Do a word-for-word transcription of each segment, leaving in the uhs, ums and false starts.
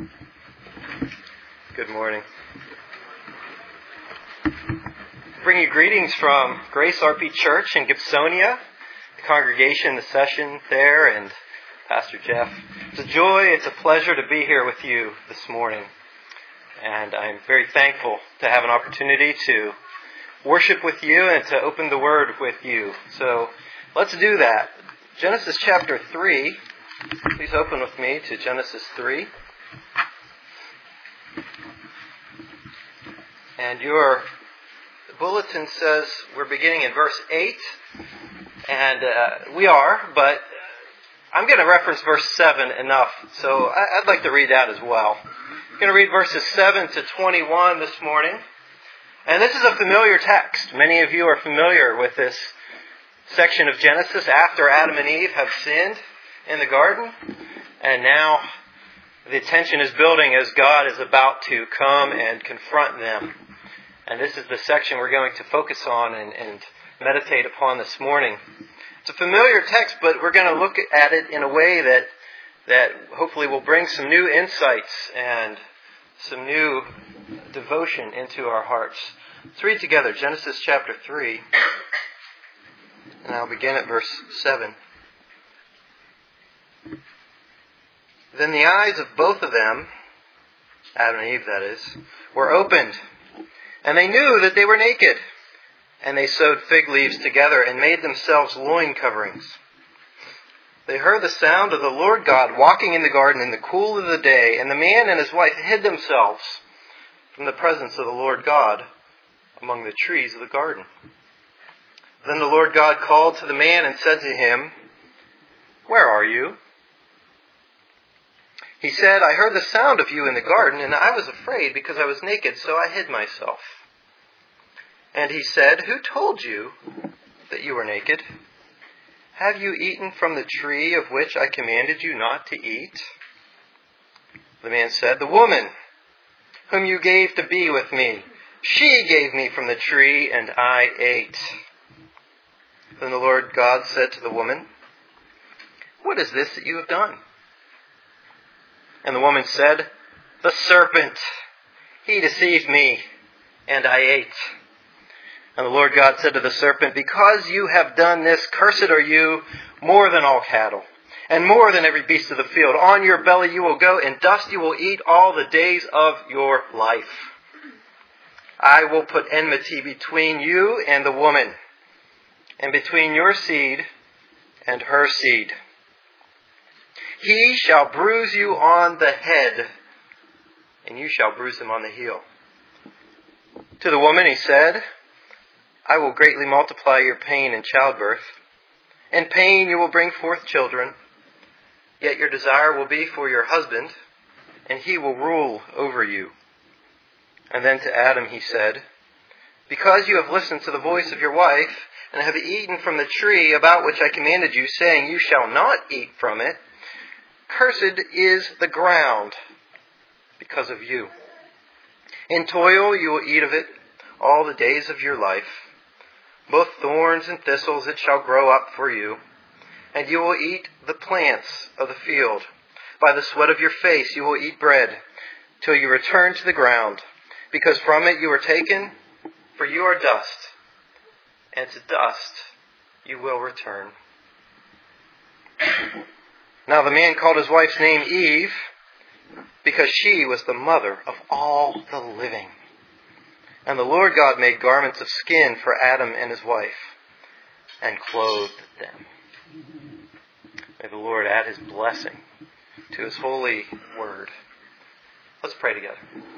Good morning. Bring you greetings from Grace R P Church in Gibsonia, the congregation, the session there, and Pastor Jeff. It's a joy, it's a pleasure to be here with you this morning. And I'm very thankful to have an opportunity to worship with you and to open the Word with you. So let's do that. Genesis chapter three. Please open with me to Genesis three. And your bulletin says we're beginning in verse eight. And uh, we are, but I'm going to reference verse seven enough. So I'd like to read that as well. I'm going to read verses seven to twenty-one this morning. And this is a familiar text. Many of you are familiar with this section of Genesis after Adam and Eve have sinned in the garden. And now the tension is building as God is about to come and confront them. And this is the section we're going to focus on and, and meditate upon this morning. It's a familiar text, but we're going to look at it in a way that that hopefully will bring some new insights and some new devotion into our hearts. Let's read together Genesis chapter three. And I'll begin at verse seven. Then the eyes of both of them, Adam and Eve that is, were opened, and they knew that they were naked. And they sewed fig leaves together and made themselves loin coverings. They heard the sound of the Lord God walking in the garden in the cool of the day, and the man and his wife hid themselves from the presence of the Lord God among the trees of the garden. Then the Lord God called to the man and said to him, "Where are you?" He said, "I heard the sound of you in the garden, and I was afraid because I was naked, so I hid myself." And he said, "Who told you that you were naked? Have you eaten from the tree of which I commanded you not to eat?" The man said, "The woman whom you gave to be with me, she gave me from the tree, and I ate." Then the Lord God said to the woman, "What is this that you have done?" And the woman said, "The serpent, he deceived me, and I ate." And the Lord God said to the serpent, "Because you have done this, cursed are you more than all cattle, and more than every beast of the field. On your belly you will go, and dust you will eat all the days of your life. I will put enmity between you and the woman, and between your seed and her seed. He shall bruise you on the head, and you shall bruise him on the heel." To the woman he said, "I will greatly multiply your pain in childbirth. In pain you will bring forth children. Yet your desire will be for your husband, and he will rule over you." And then to Adam he said, "Because you have listened to the voice of your wife, and have eaten from the tree about which I commanded you, saying, 'You shall not eat from it,' cursed is the ground because of you. In toil you will eat of it all the days of your life. Both thorns and thistles it shall grow up for you, and you will eat the plants of the field. By the sweat of your face you will eat bread, till you return to the ground, because from it you were taken, for you are dust, and to dust you will return." Now the man called his wife's name Eve, because she was the mother of all the living. And the Lord God made garments of skin for Adam and his wife, and clothed them. May the Lord add his blessing to his holy word. Let's pray together.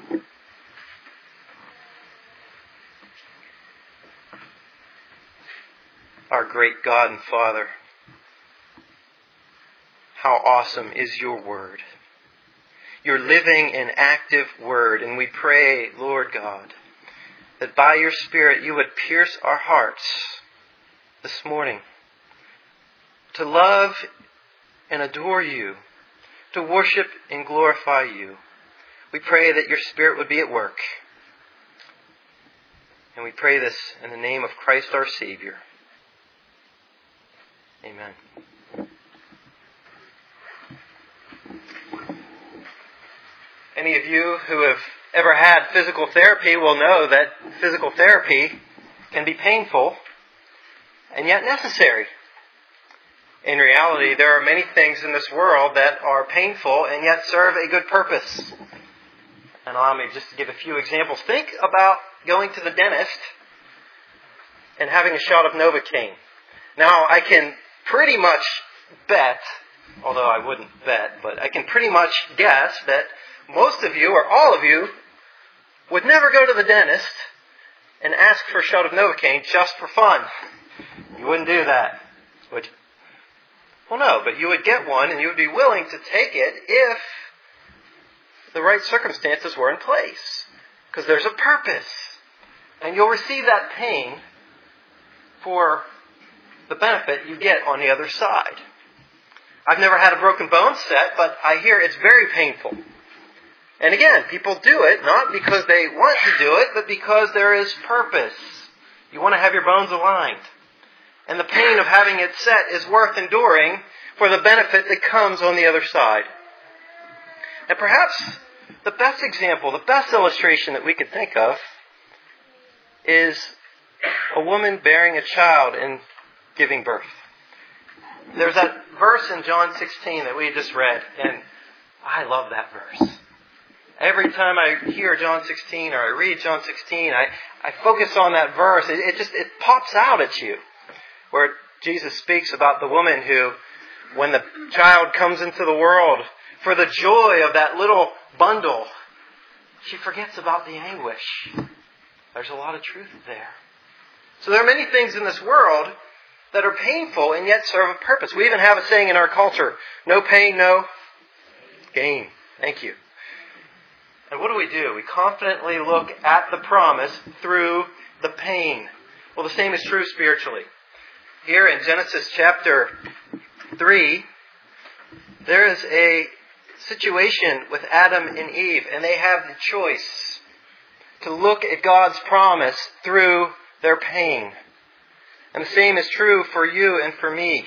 Our great God and Father, how awesome is your word, your living and active word. And we pray, Lord God, that by your Spirit you would pierce our hearts this morning to love and adore you, to worship and glorify you. We pray that your Spirit would be at work. And we pray this in the name of Christ our Savior. Amen. Any of you who have ever had physical therapy will know that physical therapy can be painful and yet necessary. In reality, there are many things in this world that are painful and yet serve a good purpose. And allow me just to give a few examples. Think about going to the dentist and having a shot of Novocaine. Now, I can pretty much bet, although I wouldn't bet, but I can pretty much guess that most of you, or all of you, would never go to the dentist and ask for a shot of Novocaine just for fun. You wouldn't do that, would you? Well, no, but you would get one and you would be willing to take it if the right circumstances were in place. Because there's a purpose. And you'll receive that pain for the benefit you get on the other side. I've never had a broken bone set, but I hear it's very painful. And again, people do it not because they want to do it, but because there is purpose. You want to have your bones aligned. And the pain of having it set is worth enduring for the benefit that comes on the other side. And perhaps the best example, the best illustration that we could think of is a woman bearing a child and giving birth. There's that verse in John sixteen that we just read, and I love that verse. Every time I hear John sixteen or I read John sixteen, I, I focus on that verse. It, it just it pops out at you, where Jesus speaks about the woman who, when the child comes into the world, for the joy of that little bundle, she forgets about the anguish. There's a lot of truth there. So there are many things in this world that are painful and yet serve a purpose. We even have a saying in our culture, no pain, no gain. Thank you. And what do we do? We confidently look at the promise through the pain. Well, the same is true spiritually. Here in Genesis chapter three, there is a situation with Adam and Eve, and they have the choice to look at God's promise through their pain. And the same is true for you and for me.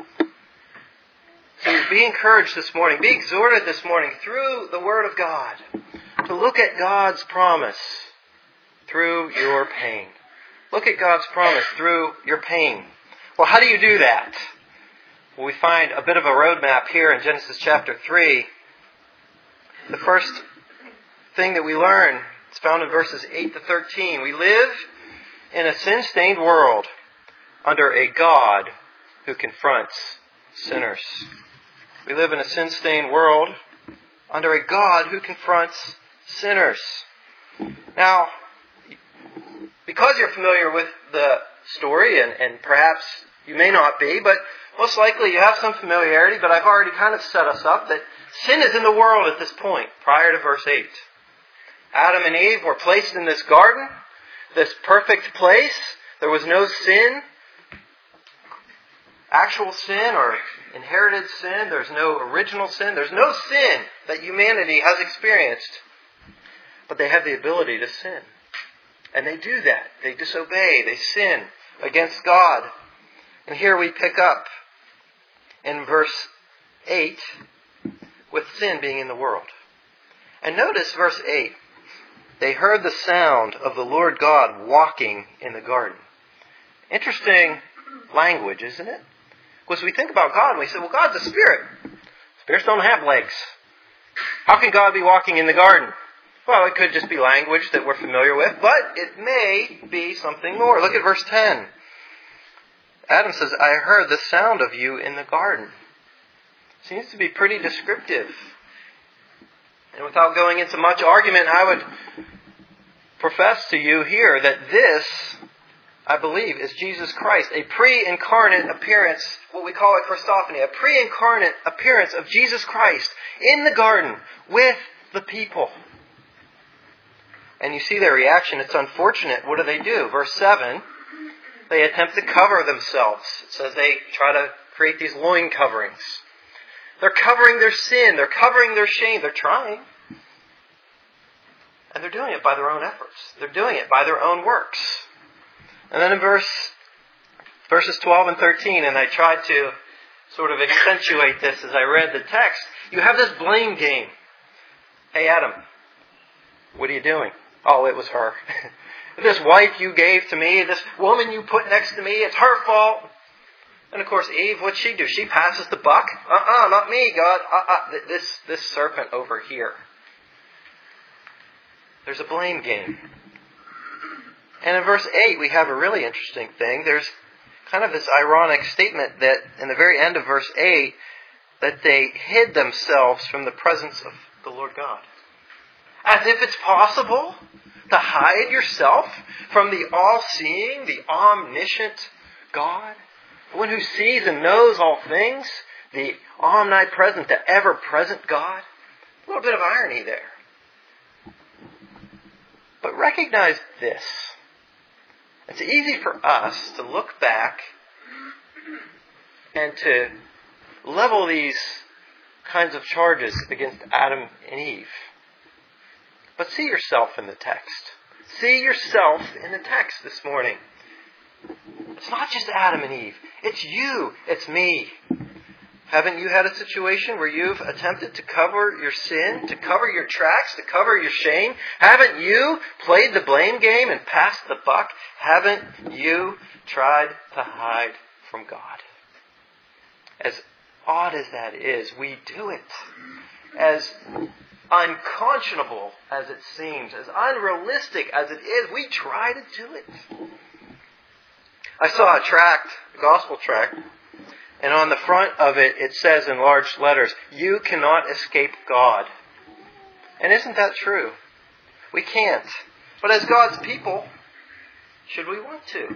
So be encouraged this morning, be exhorted this morning through the Word of God to look at God's promise through your pain. Look at God's promise through your pain. Well, how do you do that? Well, we find a bit of a roadmap here in Genesis chapter three. The first thing that we learn is found in verses eight to thirteen. We live in a sin-stained world under a God who confronts sinners. We live in a sin-stained world under a God who confronts sinners. Now, because you're familiar with the story, and, and perhaps you may not be, but most likely you have some familiarity, but I've already kind of set us up that sin is in the world at this point, prior to verse eight. Adam and Eve were placed in this garden, this perfect place. There was no sin, actual sin or inherited sin. There's no original sin. There's no sin that humanity has experienced. But they have the ability to sin. And they do that. They disobey. They sin against God. And here we pick up in verse eight with sin being in the world. And notice verse eight. They heard the sound of the Lord God walking in the garden. Interesting language, isn't it? Because we think about God and we say, well, God's a spirit. Spirits don't have legs. How can God be walking in the garden? Well, it could just be language that we're familiar with, but it may be something more. Look at verse ten. Adam says, I heard the sound of you in the garden. Seems to be pretty descriptive. And without going into much argument, I would profess to you here that this, I believe, is Jesus Christ. A pre-incarnate appearance, what we call a Christophany, a pre-incarnate appearance of Jesus Christ in the garden with the people. And you see their reaction. It's unfortunate. What do they do? Verse seven, they attempt to cover themselves. It says they try to create these loin coverings. They're covering their sin. They're covering their shame. They're trying. And they're doing it by their own efforts. They're doing it by their own works. And then in verse verses twelve and thirteen, and I tried to sort of accentuate this as I read the text, you have this blame game. Hey, Adam, what are you doing? Oh, it was her. This wife you gave to me, this woman you put next to me, it's her fault. And of course, Eve, what'd she do? She passes the buck. Uh-uh, not me, God. Uh-uh, this, this serpent over here. There's a blame game. And in verse eight, we have a really interesting thing. There's kind of this ironic statement that in the very end of verse eight, that they hid themselves from the presence of the Lord God. As if it's possible to hide yourself from the all-seeing, the omniscient God, the one who sees and knows all things, the omnipresent, the ever-present God. A little bit of irony there. But recognize this. It's easy for us to look back and to level these kinds of charges against Adam and Eve. But see yourself in the text. See yourself in the text this morning. It's not just Adam and Eve. It's you. It's me. Haven't you had a situation where you've attempted to cover your sin, to cover your tracks, to cover your shame? Haven't you played the blame game and passed the buck? Haven't you tried to hide from God? As odd as that is, we do it. As unconscionable as it seems, as unrealistic as it is, we try to do it. I saw a tract, a gospel tract, and on the front of it, it says in large letters, "You cannot escape God." And isn't that true? We can't. But as God's people, should we want to?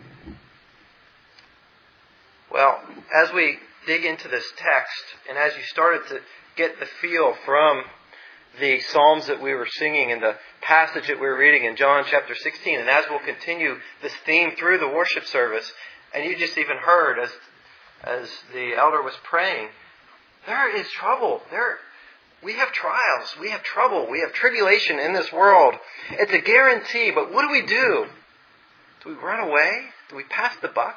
Well, as we dig into this text, and as you started to get the feel from the Psalms that we were singing and the passage that we were reading in John chapter sixteen, and as we'll continue this theme through the worship service, and you just even heard as as the elder was praying, there is trouble. There, we have trials. We have trouble. We have tribulation in this world. It's a guarantee, but what do we do? Do we run away? Do we pass the buck?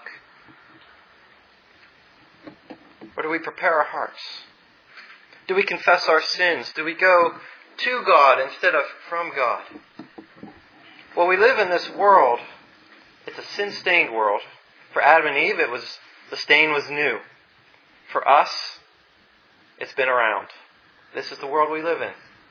Or do we prepare our hearts? Do we confess our sins? Do we go to God instead of from God? Well, we live in this world. It's a sin-stained world. For Adam and Eve, it was the stain was new. For us, it's been around. This is the world we live in.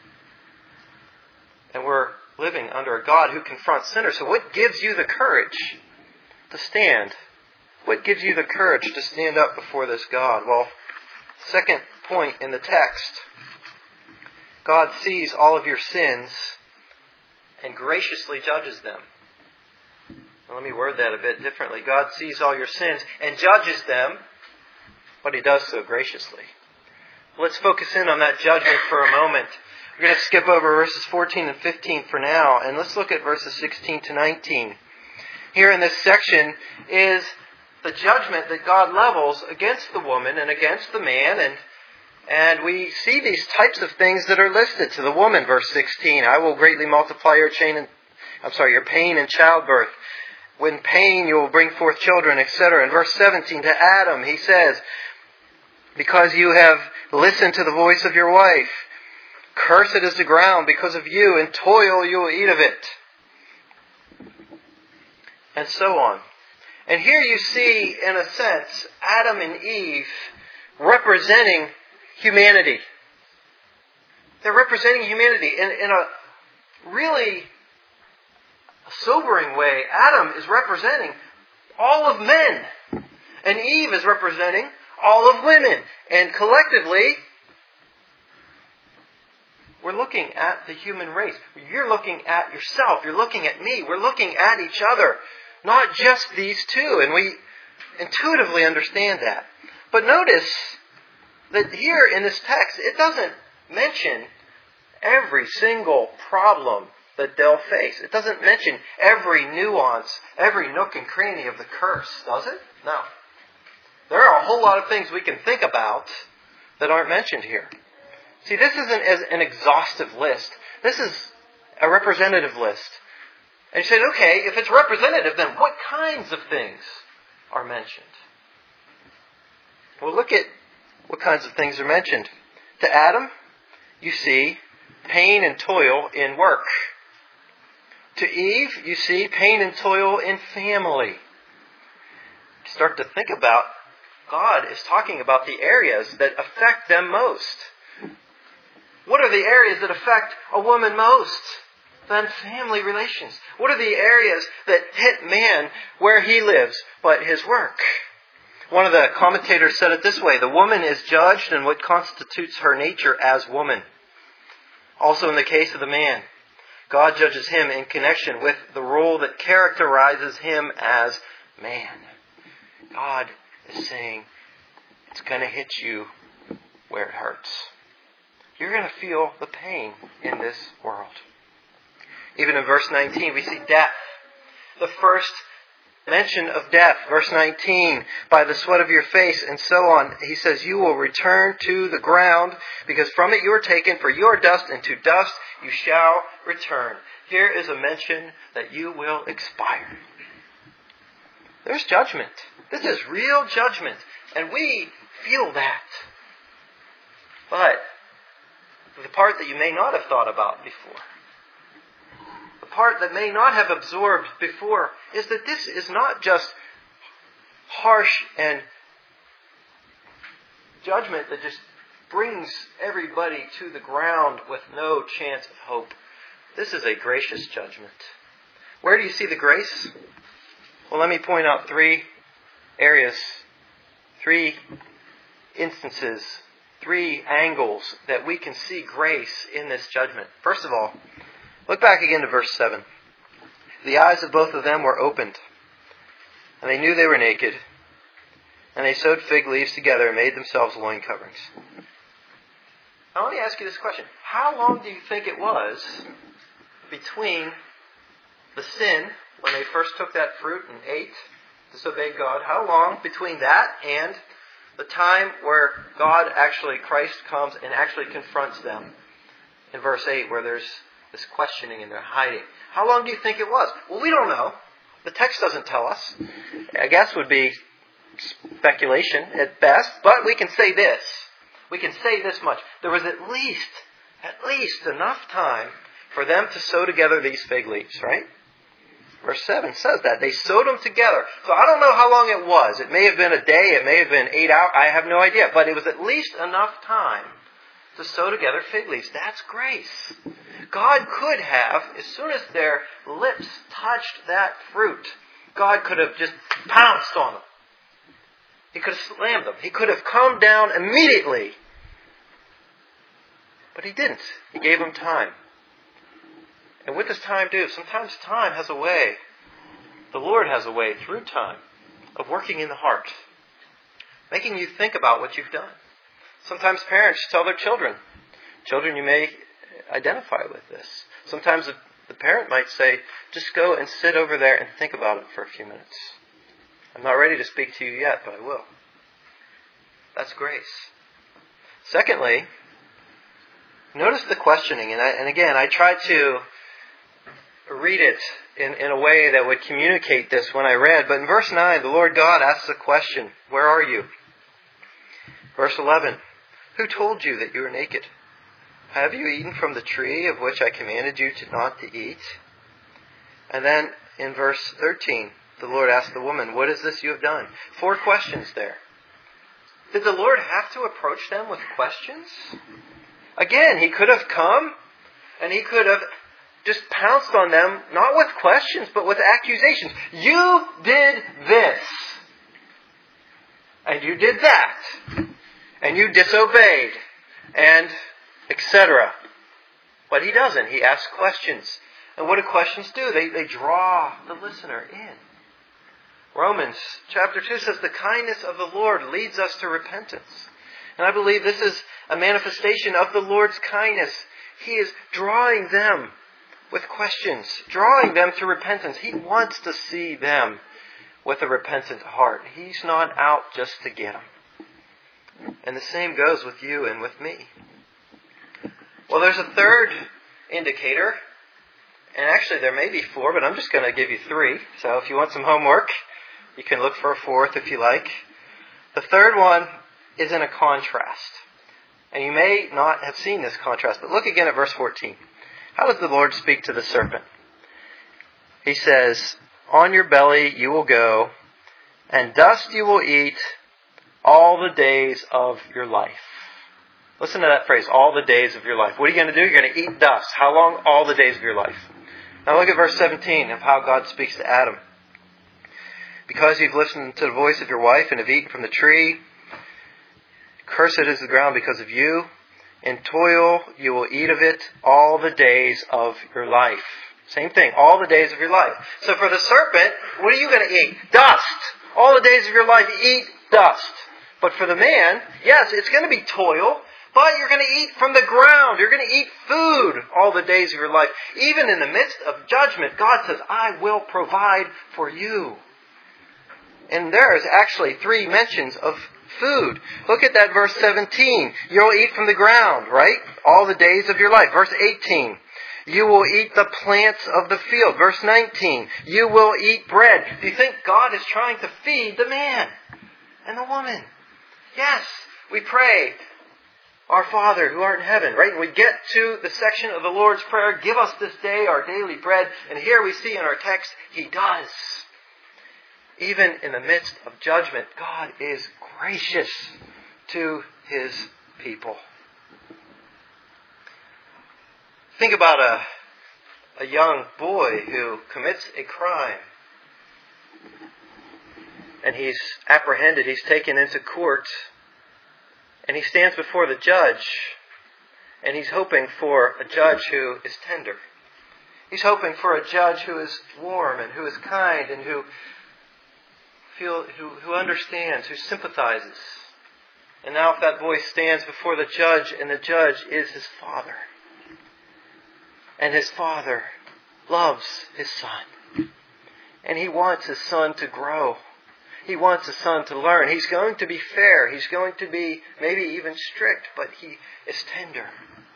And we're living under a God who confronts sinners. So what gives you the courage to stand? What gives you the courage to stand up before this God? Well, second point in the text, God sees all of your sins and graciously judges them. Now, let me word that a bit differently. God sees all your sins and judges them, but He does so graciously. Let's focus in on that judgment for a moment. We're going to skip over verses fourteen and fifteen for now, and let's look at verses sixteen to nineteen. Here in this section is the judgment that God levels against the woman and against the man, and and we see these types of things that are listed to the woman. Verse sixteen, "I will greatly multiply your chain and I'm sorry, your pain in childbirth. When pain, you will bring forth children," et cetera. In verse seventeen, to Adam, he says, "Because you have listened to the voice of your wife, cursed is the ground because of you, and toil you will eat of it." And so on. And here you see, in a sense, Adam and Eve representing humanity. They're representing humanity in, in a really sobering way. Adam is representing all of men, and Eve is representing all of women. And collectively, we're looking at the human race. You're looking at yourself. You're looking at me. We're looking at each other. Not just these two. And we intuitively understand that. But notice that here in this text, it doesn't mention every single problem that they'll face. It doesn't mention every nuance, every nook and cranny of the curse, does it? No. There are a whole lot of things we can think about that aren't mentioned here. See, this isn't as an exhaustive list. This is a representative list. And you said, okay, if it's representative, then what kinds of things are mentioned? Well, look at what kinds of things are mentioned. To Adam, you see pain and toil in work. To Eve, you see pain and toil in family. Start to think about, God is talking about the areas that affect them most. What are the areas that affect a woman most? Then family relations. What are the areas that hit man where he lives, but his work? One of the commentators said it this way: the woman is judged in what constitutes her nature as woman. Also in the case of the man, God judges him in connection with the role that characterizes him as man. God is saying, it's going to hit you where it hurts. You're going to feel the pain in this world. Even in verse nineteen, we see death. The first mention of death. Verse nineteen, by the sweat of your face and so on. He says, you will return to the ground because from it you are taken, for you are dust, and to dust you shall return. Here is a mention that you will expire. There's judgment. This is real judgment. And we feel that. But the part that you may not have thought about before, the part that may not have absorbed before, is that this is not just harsh and judgment that just brings everybody to the ground with no chance of hope. This is a gracious judgment. Where do you see the grace? Well, let me point out three areas, three instances, three angles that we can see grace in this judgment. First of all, look back again to verse seven. The eyes of both of them were opened, and they knew they were naked, and they sewed fig leaves together and made themselves loin coverings. Now let me ask you this question. How long do you think it was between the sin, when they first took that fruit and ate, disobeyed God, how long between that and the time where God actually, Christ comes and actually confronts them in verse eight, where there's this questioning and they're hiding? How long do you think it was? Well, we don't know. The text doesn't tell us. I guess would be speculation at best, but we can say this. We can say this much. There was at least, at least enough time for them to sew together these fig leaves, right? Verse seven says that. They sewed them together. So I don't know how long it was. It may have been a day. It may have been eight hours. I have no idea. But it was at least enough time to sew together fig leaves. That's grace. God could have, as soon as their lips touched that fruit, God could have just pounced on them. He could have slammed them. He could have come down immediately. But He didn't. He gave them time. And what does time do? Sometimes time has a way, the Lord has a way through time of working in the heart, making you think about what you've done. Sometimes parents tell their children, children, you may identify with this. Sometimes the, the parent might say, just go and sit over there and think about it for a few minutes. I'm not ready to speak to you yet, but I will. That's grace. Secondly, notice the questioning. And, I, and again, I tried to read it in, in a way that would communicate this when I read. But in verse nine, the Lord God asks a question. Where are you? Verse eleven, who told you that you were naked? Have you eaten from the tree of which I commanded you to not to eat? And then in verse thirteen, the Lord asked the woman, what is this you have done? Four questions there. Did the Lord have to approach them with questions? Again, He could have come and He could have just pounced on them, not with questions, but with accusations. You did this. And you did that. And you disobeyed. And et cetera. But He doesn't. He asks questions. And what do questions do? They, they draw the listener in. Romans chapter two says, the kindness of the Lord leads us to repentance. And I believe this is a manifestation of the Lord's kindness. He is drawing them with questions, drawing them to repentance. He wants to see them with a repentant heart. He's not out just to get them. And the same goes with you and with me. Well, there's a third indicator. And actually there may be four, but I'm just going to give you three. So if you want some homework, you can look for a fourth if you like. The third one is in a contrast. And you may not have seen this contrast, but look again at verse fourteen. How does the Lord speak to the serpent? He says, on your belly you will go, and dust you will eat all the days of your life. Listen to that phrase, all the days of your life. What are you going to do? You're going to eat dust. How long? All the days of your life. Now look at verse seventeen of how God speaks to Adam. Because you've listened to the voice of your wife and have eaten from the tree, cursed is the ground because of you. In toil you will eat of it all the days of your life. Same thing, all the days of your life. So for the serpent, what are you going to eat? Dust. All the days of your life, eat dust. But for the man, yes, it's going to be toil, but you're going to eat from the ground. You're going to eat food all the days of your life. Even in the midst of judgment, God says, I will provide for you. And there's actually three mentions of food. Look at that verse seventeen. You'll eat from the ground, right? All the days of your life. Verse eighteen. You will eat the plants of the field. Verse nineteen. You will eat bread. Do you think God is trying to feed the man and the woman? Yes. We pray, our Father who art in heaven, right? And we get to the section of the Lord's Prayer, give us this day our daily bread. And here we see in our text, He does. Even in the midst of judgment, God is gracious to His people. Think about a, a young boy who commits a crime. And he's apprehended, he's taken into court, and he stands before the judge, and he's hoping for a judge who is tender. He's hoping for a judge who is warm and who is kind and who feel who, who understands, who sympathizes. And now if that boy stands before the judge, and the judge is his father, and his father loves his son, and he wants his son to grow. He wants his son to learn. He's going to be fair. He's going to be maybe even strict, but he is tender.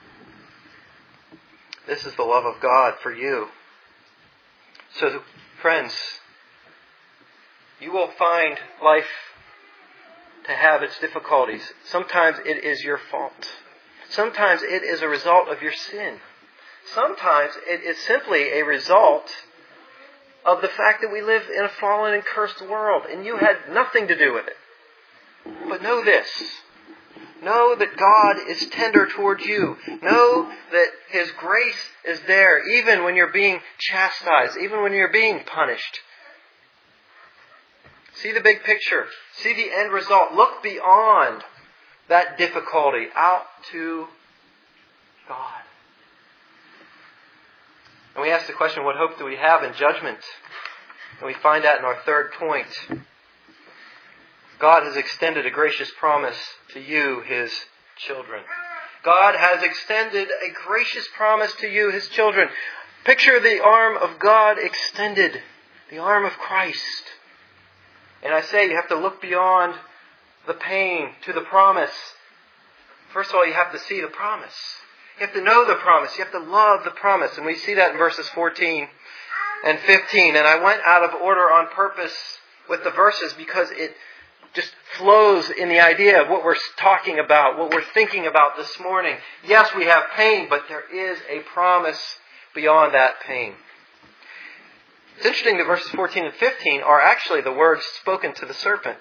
This is the love of God for you. So, friends, you will find life to have its difficulties. Sometimes it is your fault. Sometimes it is a result of your sin. Sometimes it is simply a result of the fact that we live in a fallen and cursed world, and you had nothing to do with it. But know this. Know that God is tender towards you. Know that His grace is there, even when you're being chastised, even when you're being punished. See the big picture. See the end result. Look beyond that difficulty out to God. And we ask the question, what hope do we have in judgment? And we find that in our third point. God has extended a gracious promise to you, His children. God has extended a gracious promise to you, His children. Picture the arm of God extended, the arm of Christ. And I say you have to look beyond the pain to the promise. First of all, you have to see the promise. You have to know the promise. You have to love the promise. And we see that in verses fourteen and fifteen. And I went out of order on purpose with the verses because it just flows in the idea of what we're talking about, what we're thinking about this morning. Yes, we have pain, but there is a promise beyond that pain. It's interesting that verses fourteen and fifteen are actually the words spoken to the serpent.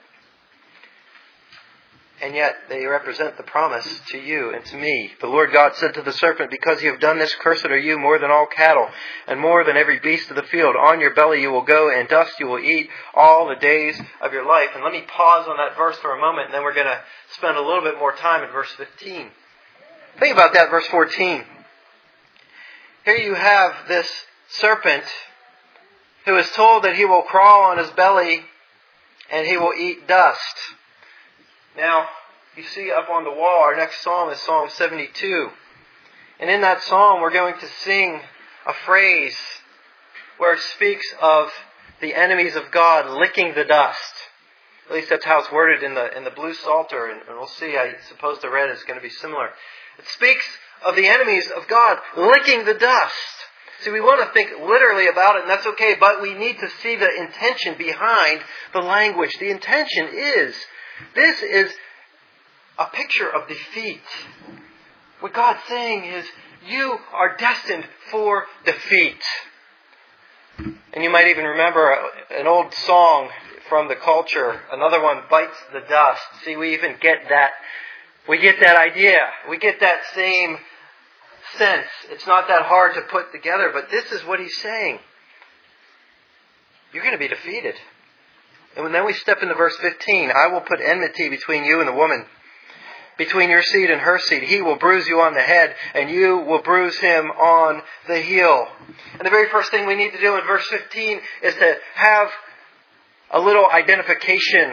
And yet they represent the promise to you and to me. The Lord God said to the serpent, because you have done this, cursed are you more than all cattle, and more than every beast of the field. On your belly you will go, and dust you will eat all the days of your life. And let me pause on that verse for a moment, and then we're going to spend a little bit more time in verse fifteen. Think about that, verse fourteen. Here you have this serpent who is told that he will crawl on his belly and he will eat dust. Now, you see up on the wall, our next psalm is Psalm seventy-two. And in that psalm, we're going to sing a phrase where it speaks of the enemies of God licking the dust. At least that's how it's worded in the in the blue Psalter, and, and we'll see. I suppose the red is going to be similar. It speaks of the enemies of God licking the dust. See, we want to think literally about it, and that's okay, but we need to see the intention behind the language. The intention is, this is a picture of defeat. What God's saying is, you are destined for defeat. And you might even remember an old song from the culture. Another one, Bites the Dust. See, we even get that. We get that idea. We get that same sense. It's not that hard to put together, but this is what he's saying. You're going to be defeated. And then we step into verse fifteen. I will put enmity between you and the woman, between your seed and her seed. He will bruise you on the head, and you will bruise him on the heel. And the very first thing we need to do in verse fifteen is to have a little identification.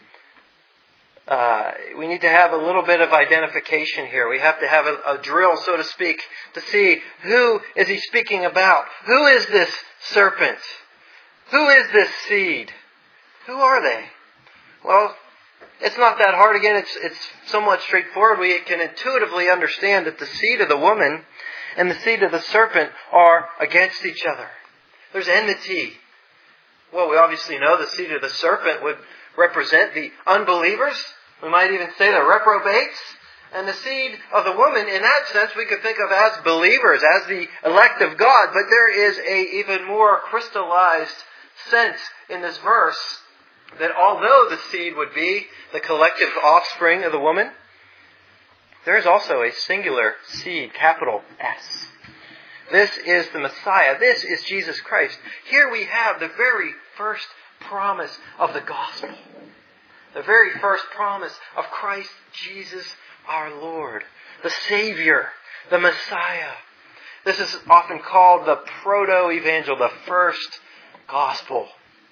Uh, we need to have a little bit of identification here. We have to have a, a drill, so to speak, to see who is he speaking about. Who is this serpent? Who is this seed? Who are they? Well, it's not that hard. Again, it's it's somewhat straightforward. We can intuitively understand that the seed of the woman and the seed of the serpent are against each other. There's enmity. Well, we obviously know the seed of the serpent would represent the unbelievers. We might even say the reprobates. And the seed of the woman, in that sense, we could think of as believers, as the elect of God. But there is a even more crystallized sense in this verse that although the seed would be the collective offspring of the woman, there is also a singular seed, capital S. This is the Messiah. This is Jesus Christ. Here we have the very first promise of the gospel. The very first promise of Christ Jesus our Lord. The Savior. The Messiah. This is often called the proto-evangel, the first gospel.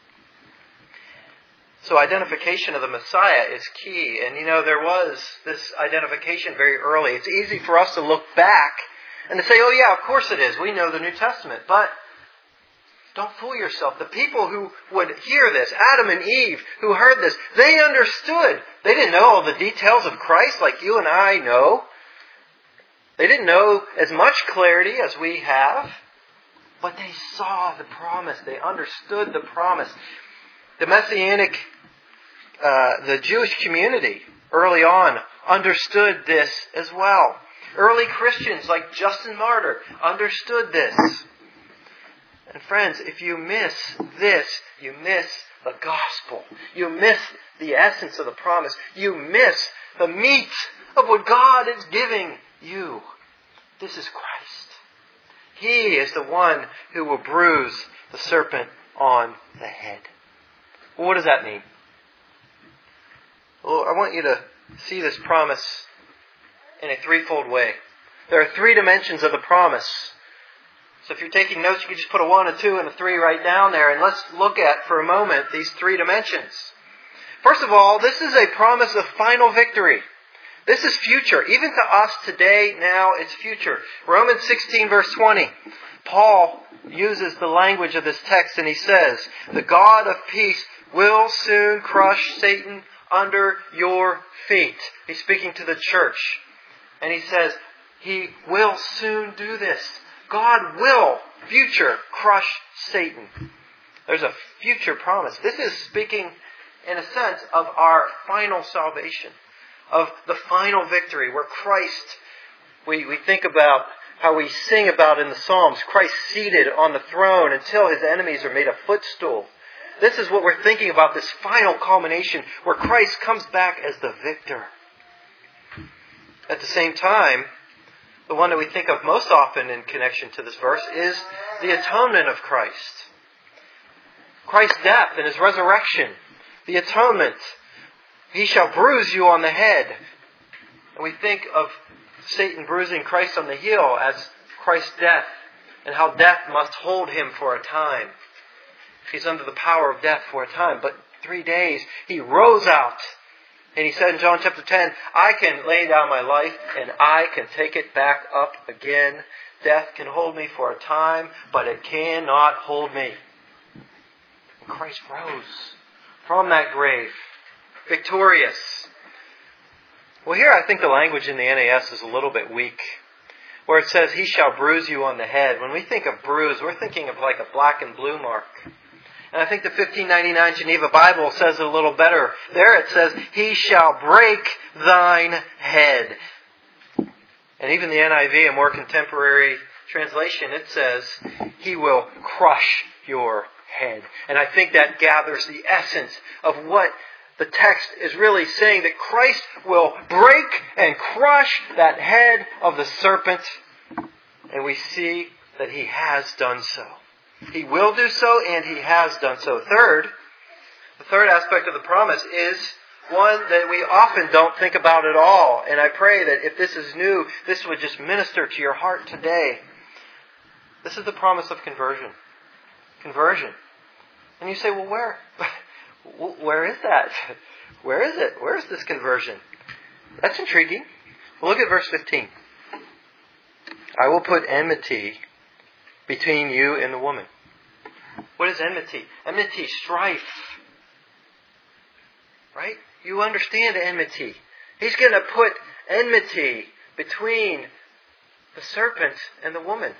So identification of the Messiah is key. And you know, there was this identification very early. It's easy for us to look back and to say, oh yeah, of course it is. We know the New Testament. But don't fool yourself. The people who would hear this, Adam and Eve, who heard this, they understood. They didn't know all the details of Christ like you and I know. They didn't know as much clarity as we have. But they saw the promise. They understood the promise. The Messianic, uh, the Jewish community early on understood this as well. Early Christians like Justin Martyr understood this. And friends, if you miss this, you miss the gospel. You miss the essence of the promise. You miss the meat of what God is giving you. This is Christ. He is the one who will bruise the serpent on the head. Well, what does that mean? Well, I want you to see this promise in a threefold way. There are three dimensions of the promise. So if you're taking notes, you can just put a one, a two, and a three right down there. And let's look at, for a moment, these three dimensions. First of all, this is a promise of final victory. This is future. Even to us today, now, it's future. Romans sixteen, verse twenty. Paul uses the language of this text and he says, the God of peace will soon crush Satan under your feet. He's speaking to the church. And he says, he will soon do this. God will, future, crush Satan. There's a future promise. This is speaking, in a sense, of our final salvation. Of the final victory where Christ, we, we think about how we sing about in the Psalms, Christ seated on the throne until his enemies are made a footstool. This is what we're thinking about, this final culmination where Christ comes back as the victor. At the same time, the one that we think of most often in connection to this verse is the atonement of Christ. Christ's death and his resurrection. The atonement. He shall bruise you on the head. And we think of Satan bruising Christ on the heel as Christ's death and how death must hold him for a time. He's under the power of death for a time. But three days he rose out. And he said in John chapter ten, I can lay down my life and I can take it back up again. Death can hold me for a time, but it cannot hold me. And Christ rose from that grave, victorious. Well, here I think the language in the N A S is a little bit weak, where it says, he shall bruise you on the head. When we think of bruise, we're thinking of like a black and blue mark. And I think the fifteen ninety-nine Geneva Bible says it a little better. There it says, He shall break thine head. And even the N I V, a more contemporary translation, it says, He will crush your head. And I think that gathers the essence of what the text is really saying, that Christ will break and crush that head of the serpent. And we see that He has done so. He will do so, and He has done so. Third, the third aspect of the promise is one that we often don't think about at all. And I pray that if this is new, this would just minister to your heart today. This is the promise of conversion. Conversion. And you say, well, where? Where is that? Where is it? Where is this conversion? That's intriguing. Well, look at verse fifteen. I will put enmity between you and the woman. What is enmity? Enmity, strife. Right? You understand enmity. He's going to put enmity between the serpent and the woman.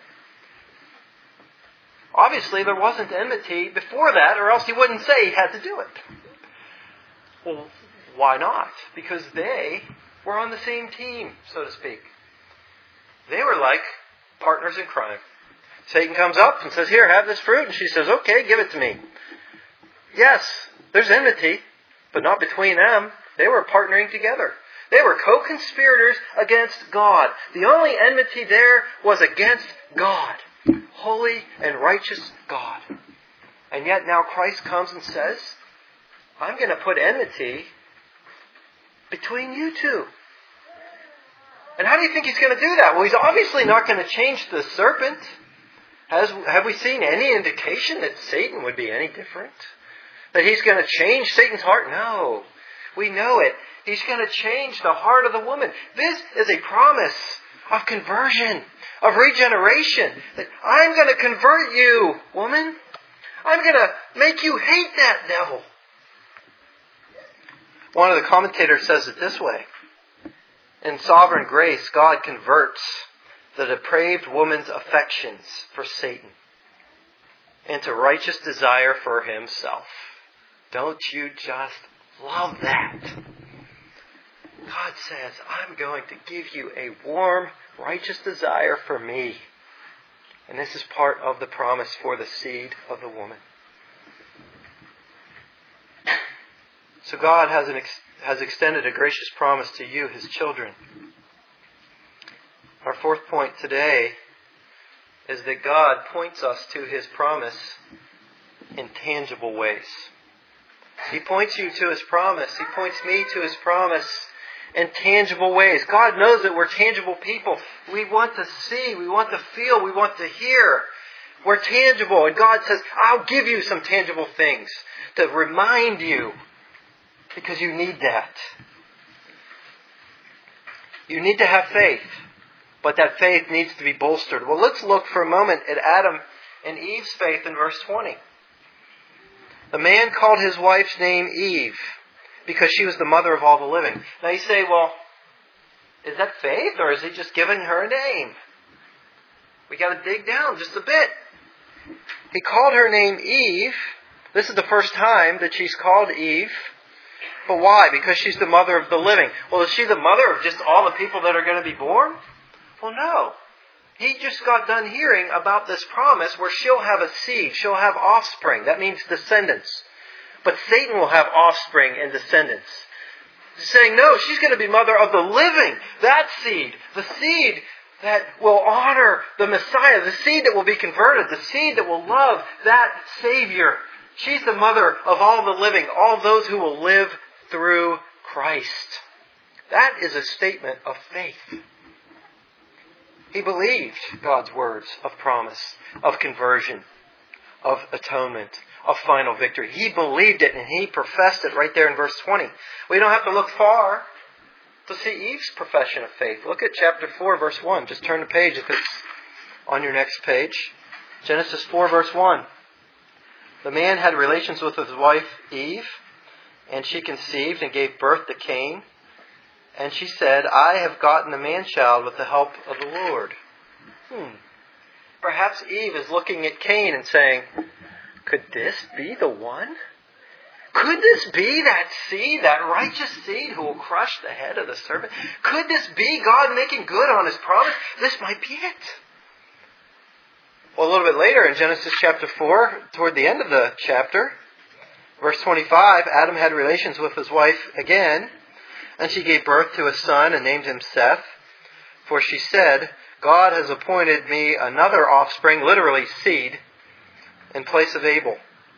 Obviously, there wasn't enmity before that, or else He wouldn't say He had to do it. Well, why not? Because they were on the same team, so to speak. They were like partners in crime. Satan comes up and says, here, have this fruit. And she says, okay, give it to me. Yes, there's enmity, but not between them. They were partnering together. They were co-conspirators against God. The only enmity there was against God. Holy and righteous God. And yet now Christ comes and says, I'm going to put enmity between you two. And how do you think He's going to do that? Well, He's obviously not going to change the serpent. Has, have we seen any indication that Satan would be any different? That He's going to change Satan's heart? No. We know it. He's going to change the heart of the woman. This is a promise of conversion, of regeneration. That I'm going to convert you, woman. I'm going to make you hate that devil. One of the commentators says it this way. In sovereign grace, God converts the depraved woman's affections for Satan into righteous desire for Himself. Don't you just love that? God says, I'm going to give you a warm, righteous desire for me. And this is part of the promise for the seed of the woman. So God has, an ex- has extended a gracious promise to you, His children. Our fourth point today is that God points us to His promise in tangible ways. He points you to His promise. He points me to His promise in tangible ways. God knows that we're tangible people. We want to see, we want to feel, we want to hear. We're tangible. And God says, I'll give you some tangible things to remind you, because you need that. You need to have faith, but that faith needs to be bolstered. Well, let's look for a moment at Adam and Eve's faith in verse twenty. The man called his wife's name Eve because she was the mother of all the living. Now you say, well, is that faith, or is he just giving her a name? We got to dig down just a bit. He called her name Eve. This is the first time that she's called Eve. But why? Because she's the mother of the living. Well, is she the mother of just all the people that are going to be born? Well, no. He just got done hearing about this promise where she'll have a seed. She'll have offspring. That means descendants. But Satan will have offspring and descendants. He's saying, no, she's going to be mother of the living. That seed. The seed that will honor the Messiah. The seed that will be converted. The seed that will love that Savior. She's the mother of all the living. All those who will live through Christ. That is a statement of faith. He believed God's words of promise, of conversion, of atonement, of final victory. He believed it and he professed it right there in verse twenty. We don't have to look far to see Eve's profession of faith. Look at chapter four, verse one. Just turn the page if it's on your next page. Genesis four, verse one. The man had relations with his wife Eve, and she conceived and gave birth to Cain. And she said, I have gotten a man-child with the help of the Lord. Hmm. Perhaps Eve is looking at Cain and saying, Could this be the one? Could this be that seed, that righteous seed who will crush the head of the serpent? Could this be God making good on His promise? This might be it. Well, a little bit later in Genesis chapter four, toward the end of the chapter, verse twenty-five, Adam had relations with his wife again, and she gave birth to a son and named him Seth. For she said, God has appointed me another offspring, literally seed, in place of Abel.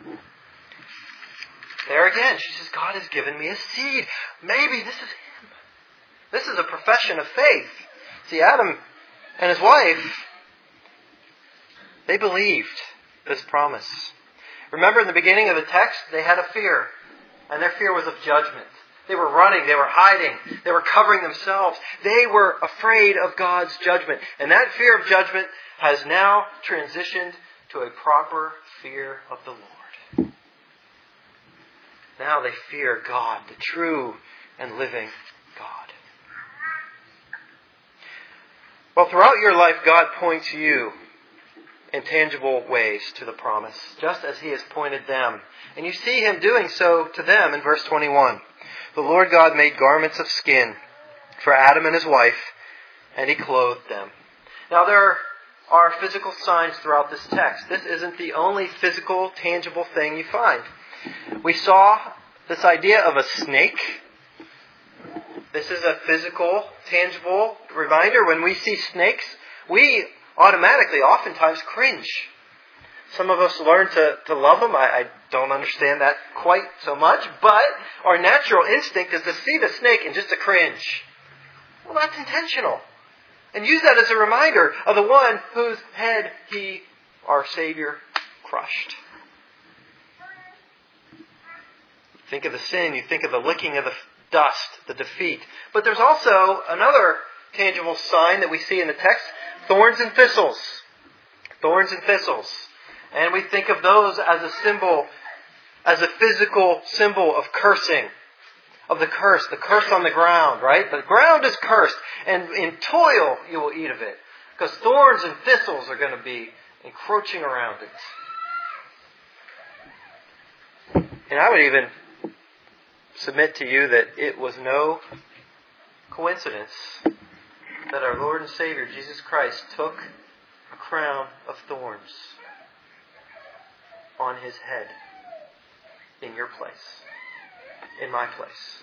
There again, she says, God has given me a seed. Maybe this is him. This is a profession of faith. See, Adam and his wife, they believed this promise. Remember in the beginning of the text, they had a fear. And their fear was of judgment. They were running, they were hiding, they were covering themselves. They were afraid of God's judgment. And that fear of judgment has now transitioned to a proper fear of the Lord. Now they fear God, the true and living God. Well, throughout your life, God points you in tangible ways to the promise, just as He has pointed them. And you see Him doing so to them in verse twenty-one. The Lord God made garments of skin for Adam and his wife, and He clothed them. Now there are physical signs throughout this text. This isn't the only physical, tangible thing you find. We saw this idea of a snake. This is a physical, tangible reminder. When we see snakes, we automatically, oftentimes, cringe. Some of us learn to, to love them. I, I don't understand that quite so much. But our natural instinct is to see the snake and just to cringe. Well, that's intentional. And use that as a reminder of the one whose head He, our Savior, crushed. Think of the sin, you think of the licking of the dust, the defeat. But there's also another tangible sign that we see in the text, thorns and thistles. Thorns and thistles. And we think of those as a symbol, as a physical symbol of cursing. Of the curse, the curse on the ground, right? The ground is cursed, and in toil you will eat of it. Because thorns and thistles are going to be encroaching around it. And I would even submit to you that it was no coincidence that our Lord and Savior, Jesus Christ, took a crown of thorns on His head in your place, in my place.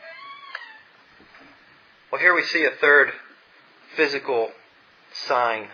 Well, here we see a third physical sign.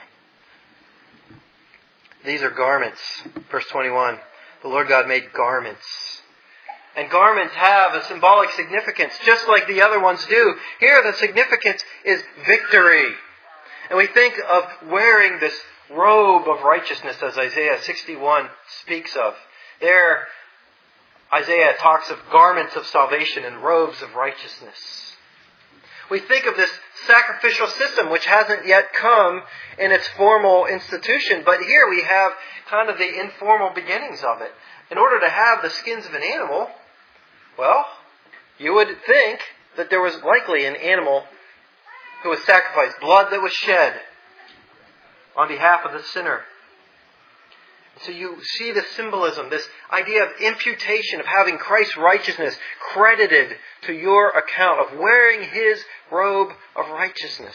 These are garments. Verse twenty-one. The Lord God made garments. And garments have a symbolic significance, just like the other ones do. Here the significance is victory. And we think of wearing this robe of righteousness, as Isaiah sixty-one speaks of. There, Isaiah talks of garments of salvation and robes of righteousness. We think of this sacrificial system, which hasn't yet come in its formal institution, but here we have kind of the informal beginnings of it. In order to have the skins of an animal, well, you would think that there was likely an animal who was sacrificed, blood that was shed on behalf of the sinner. So you see the symbolism, this idea of imputation, of having Christ's righteousness credited to your account, of wearing His robe of righteousness.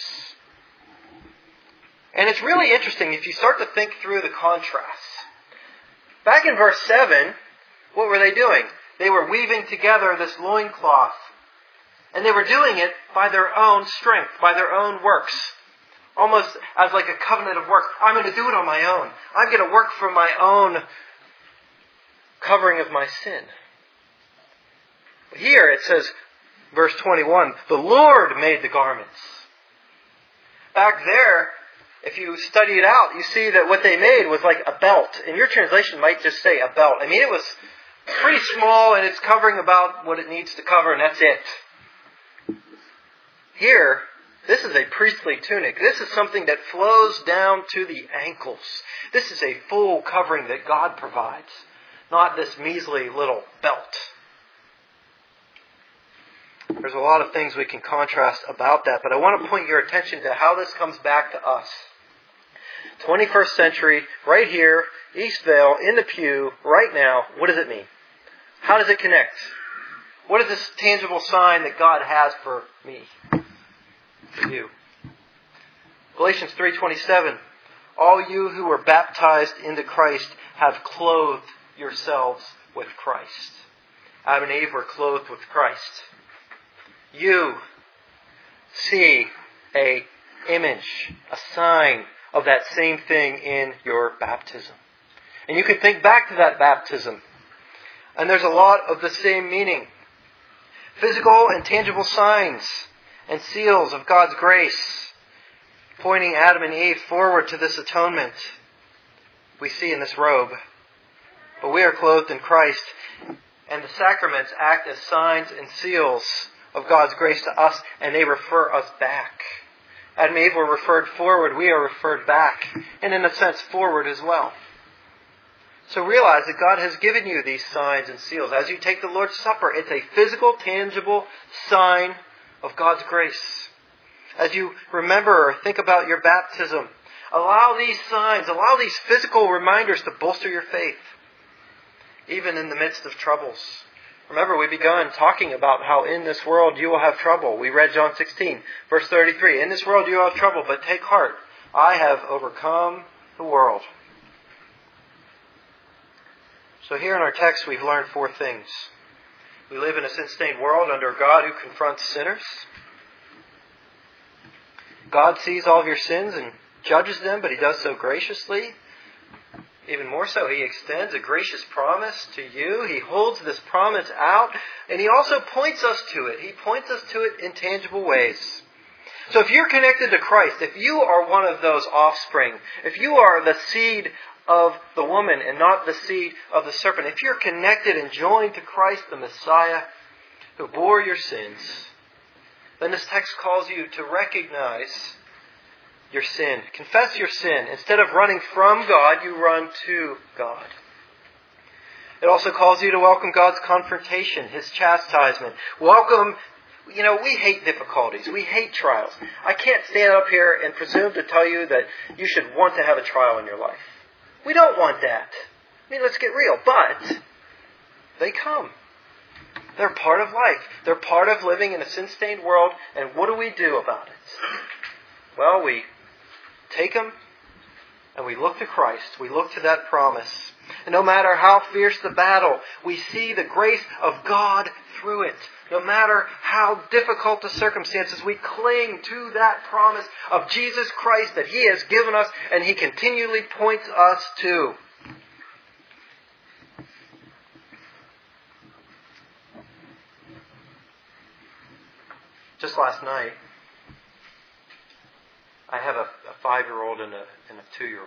And it's really interesting if you start to think through the contrasts. Back in verse seven, what were they doing? They were weaving together this loincloth. And they were doing it by their own strength, by their own works. Almost as like a covenant of work. I'm going to do it on my own. I'm going to work for my own covering of my sin. But here it says, verse twenty-one, the Lord made the garments. Back there, if you study it out, you see that what they made was like a belt. And your translation might just say a belt. I mean, it was pretty small and it's covering about what it needs to cover, and that's it. Here, this is a priestly tunic. This is something that flows down to the ankles. This is a full covering that God provides, not this measly little belt. There's a lot of things we can contrast about that, but I want to point your attention to how this comes back to us. twenty-first century, right here, East Vale, in the pew, right now, what does it mean? How does it connect? What is this tangible sign that God has for me? For you? Galatians three twenty-seven. All you who were baptized into Christ have clothed yourselves with Christ. Adam and Eve were clothed with Christ. You see a image, a sign of that same thing in your baptism. And you can think back to that baptism. And there's a lot of the same meaning. Physical and tangible signs and seals of God's grace, pointing Adam and Eve forward to this atonement we see in this robe. But we are clothed in Christ, and the sacraments act as signs and seals of God's grace to us, and they refer us back. Adam and Eve were referred forward, we are referred back, and in a sense forward as well. So realize that God has given you these signs and seals. As you take the Lord's Supper, it's a physical, tangible sign of God's grace. As you remember or think about your baptism, allow these signs, allow these physical reminders to bolster your faith, even in the midst of troubles. Remember, we began talking about how in this world you will have trouble. We read John sixteen, verse thirty-three. In this world you will have trouble, but take heart. I have overcome the world. So here in our text we've learned four things. We live in a sin-stained world under a God who confronts sinners. God sees all of your sins and judges them, but He does so graciously. Even more so, He extends a gracious promise to you. He holds this promise out, and He also points us to it. He points us to it in tangible ways. So if you're connected to Christ, if you are one of those offspring, if you are the seed of the woman and not the seed of the serpent, if you're connected and joined to Christ, the Messiah, who bore your sins, then this text calls you to recognize your sin. Confess your sin. Instead of running from God, you run to God. It also calls you to welcome God's confrontation, His chastisement. Welcome, you know, we hate difficulties. We hate trials. I can't stand up here and presume to tell you that you should want to have a trial in your life. We don't want that. I mean, let's get real. But they come. They're part of life. They're part of living in a sin-stained world. And what do we do about it? Well, we take them and we look to Christ. We look to that promise. And no matter how fierce the battle, we see the grace of God through it. No matter how difficult the circumstances, we cling to that promise of Jesus Christ that He has given us and He continually points us to. Just last night, I have a, a five-year-old and a, and a two-year-old.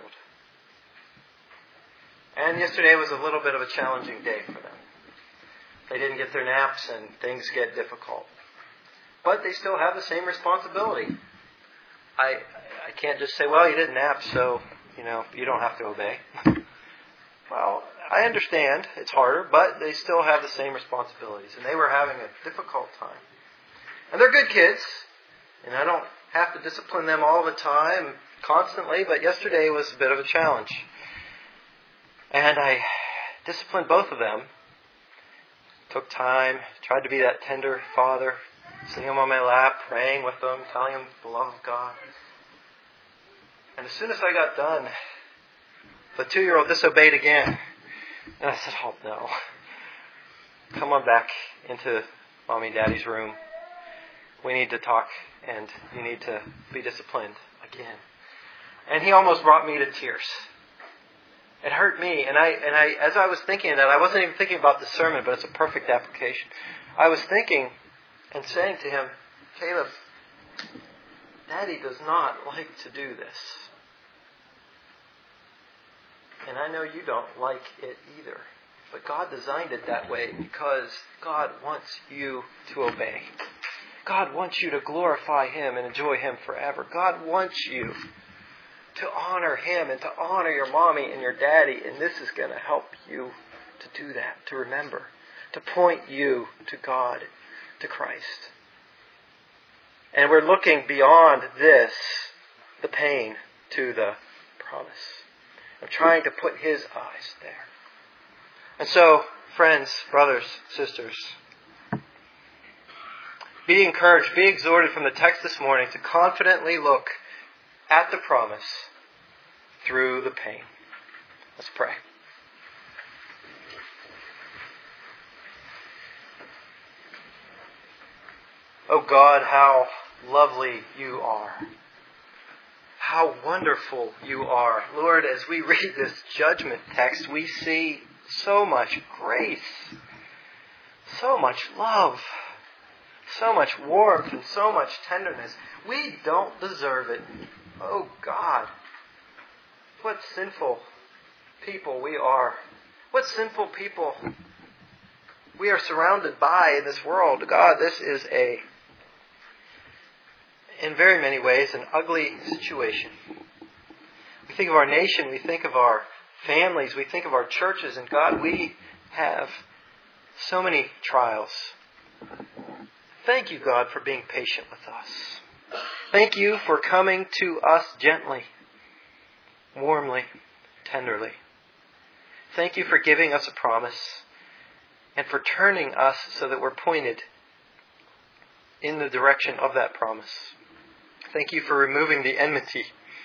And yesterday was a little bit of a challenging day for them. They didn't get their naps and things get difficult. But they still have the same responsibility. I I can't just say, well, you didn't nap, so, you know, you don't have to obey. Well, I understand it's harder, but they still have the same responsibilities. And they were having a difficult time. And they're good kids, and I don't have to discipline them all the time, constantly, but yesterday was a bit of a challenge. And I disciplined both of them. Took time, tried to be that tender father, sitting them on my lap, praying with them, telling them the love of God. And as soon as I got done, the two-year-old disobeyed again. And I said, oh no. Come on back into Mommy and Daddy's room. We need to talk and you need to be disciplined again. And he almost brought me to tears. It hurt me, and I and I as I was thinking of that, I wasn't even thinking about the sermon, but it's a perfect application. I was thinking and saying to him, Caleb, Daddy does not like to do this. And I know you don't like it either. But God designed it that way because God wants you to obey. God wants you to glorify Him and enjoy Him forever. God wants you to honor Him and to honor your mommy and your daddy. And this is going to help you to do that, to remember, to point you to God, to Christ. And we're looking beyond this, the pain, to the promise. I'm trying to put His eyes there. And so, friends, brothers, sisters, be encouraged, be exhorted from the text this morning to confidently look at the promise through the pain. Let's pray. Oh God, how lovely you are. How wonderful you are. Lord, as we read this judgment text, we see so much grace, so much love, so much warmth, and so much tenderness. We don't deserve it. Oh God, what sinful people we are. What sinful people we are surrounded by in this world. God, this is a in very many ways, an ugly situation. We think of our nation, we think of our families, we think of our churches, and God, we have so many trials. Thank you, God, for being patient with us. Thank you for coming to us gently, warmly, tenderly. Thank you for giving us a promise and for turning us so that we're pointed in the direction of that promise. Thank you for removing the enmity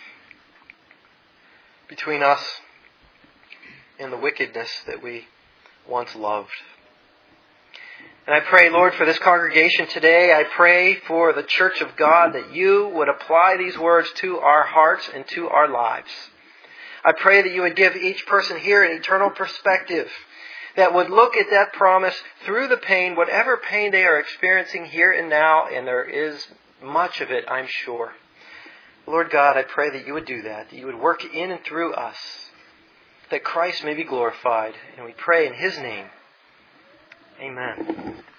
between us and the wickedness that we once loved. And I pray, Lord, for this congregation today. I pray for the church of God that you would apply these words to our hearts and to our lives. I pray that you would give each person here an eternal perspective that would look at that promise through the pain, whatever pain they are experiencing here and now, and there is much of it, I'm sure. Lord God, I pray that you would do that, that you would work in and through us, that Christ may be glorified. And we pray in His name. Amen.